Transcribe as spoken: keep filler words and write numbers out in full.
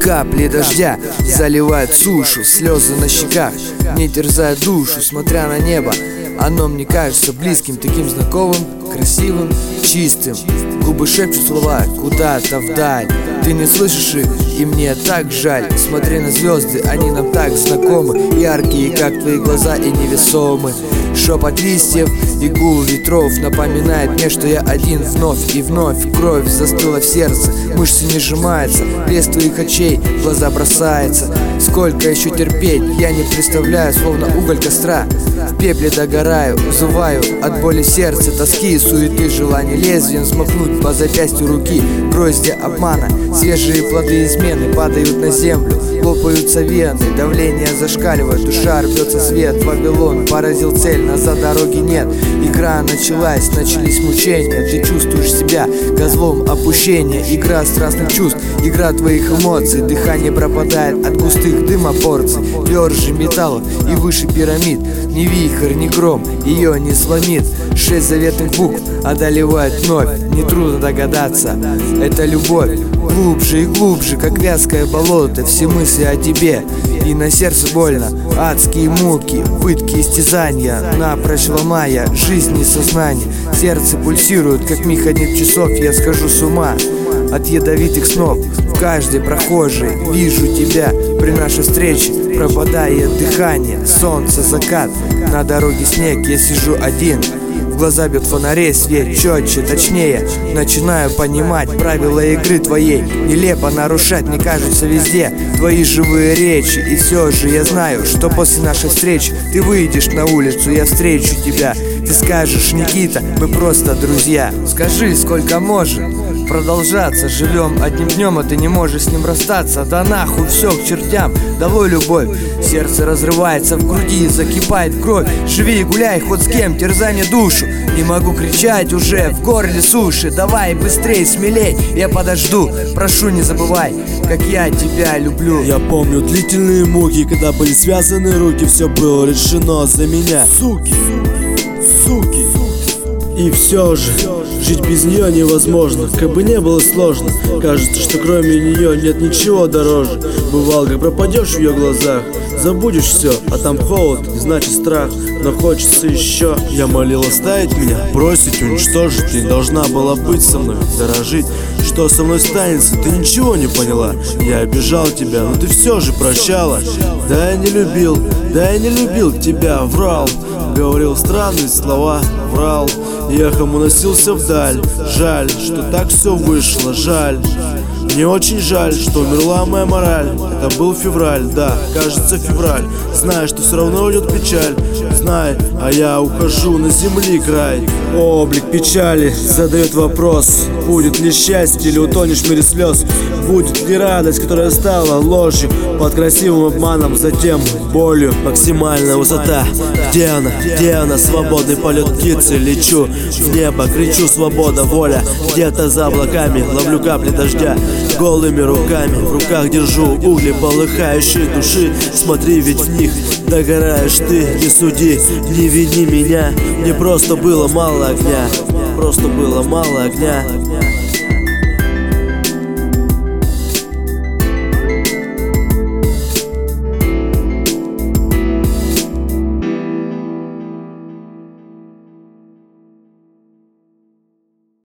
Капли дождя заливают сушу, слезы на щеках не терзают душу. Смотря на небо, оно мне кажется близким, таким знакомым, красивым, чистым. Губы шепчут слова куда-то вдаль, ты не слышишь их, и мне так жаль. Смотри на звезды, они нам так знакомы, яркие, как твои глаза, и невесомы. Шепот листьев и гул ветров напоминает мне, что я один вновь и вновь. Кровь застыла в сердце, мышцы не сжимаются, блеск твоих очей в глаза бросается. Сколько еще терпеть, я не представляю, словно уголь костра. В пепле догораю, взываю от боли сердца, тоски и суеты, желание лезвием взмахнуть по запястью руки. Гроздья обмана, свежие плоды измены падают на землю, лопаются вены, давление зашкаливает, душа рвется свет. Вавилон поразил цель, назад дороги нет. Игра началась, начались мучения, ты чувствуешь себя козлом опущения. Игра страстных чувств, игра твоих эмоций, дыхание пропадает от густых дыма порций. Тверже металлов и выше пирамид, ни вихрь, ни гром ее не сломит. Шесть заветных букв одолевают вновь, нетрудно догадаться, это любовь. Глубже и глубже, как вязкое болото, все мысли о тебе, и на сердце больно. Адские муки, пытки, истязания, напрочь ломая жизнь и сознание. Сердце пульсирует, как механизм часов, я схожу с ума от ядовитых снов. В каждой прохожей вижу тебя, при нашей встрече пропадает дыхание. Солнце, закат, на дороге снег, я сижу один. В глаза бьет фонарей свет четче, точнее начинаю понимать правила игры твоей. Нелепо нарушать, мне кажется, везде твои живые речи. И все же я знаю, что после нашей встречи ты выйдешь на улицу, я встречу тебя. Ты скажешь: Никита, мы просто друзья. Скажи, сколько может продолжаться? Живем одним днем, а ты не можешь с ним расстаться. Да нахуй все к чертям, долой любовь. Сердце разрывается в груди, закипает кровь. Живи и гуляй хоть с кем, терзай мне душу. Не могу кричать, уже в горле суши. Давай быстрей, смелей, я подожду. Прошу, не забывай, как я тебя люблю. Я помню длительные муки, когда были связаны руки. Все было решено за меня. Суки, суки. И все же жить без нее невозможно, как бы не было сложно. Кажется, что кроме нее нет ничего дороже. Бывало, как пропадешь в ее глазах, забудешь все, а там холод, и значит страх. Но хочется еще. Я молил оставить меня, бросить, уничтожить. Ты не должна была быть со мной, дорожить. Что со мной станется, ты ничего не поняла. Я обижал тебя, но ты все же прощала. Да я не любил, да я не любил тебя, врал. Говорил странные слова, врал. Эхом уносился вдаль. Жаль, что так все вышло, жаль. Мне очень жаль, что умерла моя мораль. Это был февраль, да, кажется февраль. Знаю, что все равно уйдет печаль. Знай, а я ухожу на земли край. Облик печали задает вопрос: будет ли счастье или утонешь в мире слез? Будет ли радость, которая стала ложью под красивым обманом, затем болью? Максимальная высота, где она, где она? Свободный полет птицы, лечу в небо, кричу: свобода, воля. Где-то за облаками ловлю капли дождя голыми руками. В руках держу угли полыхающей души. Смотри, ведь в них догораешь ты. Не суди, не вини меня. Мне просто было мало огня, просто было мало огня.